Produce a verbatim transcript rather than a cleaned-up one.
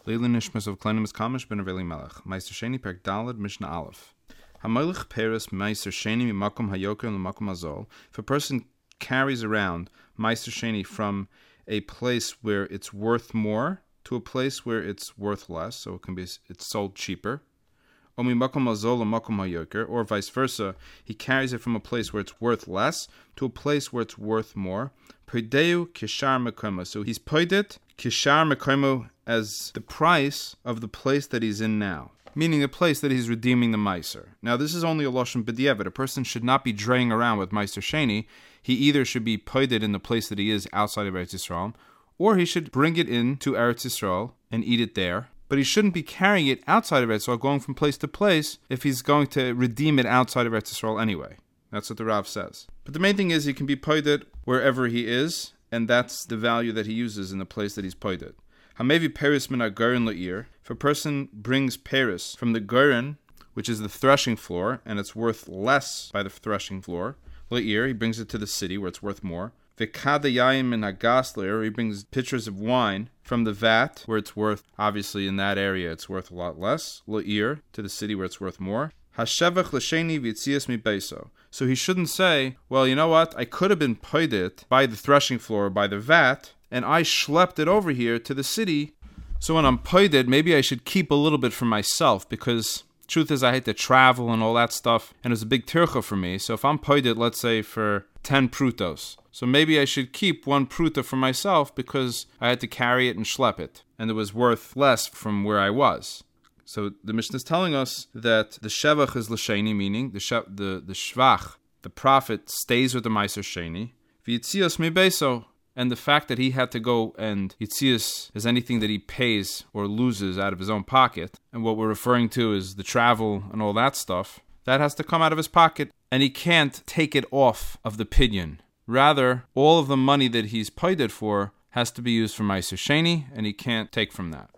Leila Nishmas of Kleinimus Kamish ben Aveli Melech. Meister Sheni Perk Dalad Mishnah Aleph. Hamolich Peres Meister Sheni Mimakum Hayoker and Makum Azol. If a person carries around Meister Sheni from a place where it's worth more to a place where it's worth less, so it can be it's sold cheaper, or vice versa, he carries it from a place where it's worth less to a place where it's worth more. So he's paid it kishar mekomo as the price of the place that he's in now, meaning the place that he's redeeming the meiser. Now, this is only a lashon b'diavad. A person should not be draying around with meiser sheni. He either should be paid it in the place that he is outside of Eretz Yisrael, or he should bring it in to Eretz Yisrael and eat it there. But he shouldn't be carrying it outside of Eretz Yisrael, going from place to place, if he's going to redeem it outside of Eretz Yisrael anyway. That's what the Rav says. But the main thing is he can be paid it wherever he is, and that's the value that he uses in the place that he's paid it. Hamevi peris min ha-goren le'ir. If a person brings peris from the goren, which is the threshing floor, and it's worth less by the threshing floor, le'ir, he brings it to the city where it's worth more. V'kada yayin min ha-gas le'ir, he brings pitchers of wine from the vat, where it's worth, obviously in that area, it's worth a lot less. Le'ir, to the city where it's worth more. Hashevach l'sheni v'yitzias mi beiso. So he shouldn't say, well, you know what, I could have been paid it by the threshing floor, by the vat, and I schlepped it over here to the city. So when I'm paid it, maybe I should keep a little bit for myself, because truth is I had to travel and all that stuff, and it was a big tircha for me. So if I'm paid it, let's say, for ten prutos, so maybe I should keep one pruta for myself because I had to carry it and schlep it, and it was worth less from where I was. So the Mishnah is telling us that the shevach is l'sheni, meaning the she- the the shvach, the prophet, stays with the meiser sheni. V'yitzias mi beiso, and the fact that he had to go and yitzias is anything that he pays or loses out of his own pocket, and what we're referring to is the travel and all that stuff, that has to come out of his pocket, and he can't take it off of the pidyon. Rather, all of the money that he's paid it for has to be used for meiser sheni, and he can't take from that.